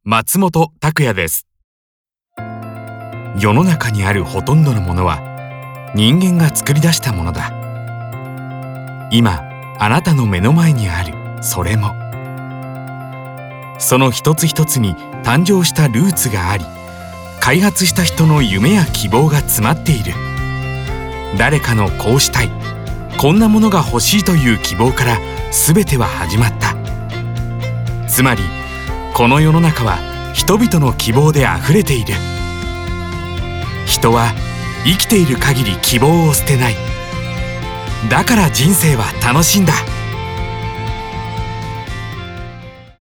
松本拓也です。世の中にあるほとんどのものは人間が作り出したものだ。今あなたの目の前にあるそれも、その一つ一つに誕生したルーツがあり、開発した人の夢や希望が詰まっている。誰かのこうしたい、こんなものが欲しいという希望から全ては始まった。つまりこの世の中は人々の希望であふれている。人は生きている限り希望を捨てない。だから人生は楽しいんだ。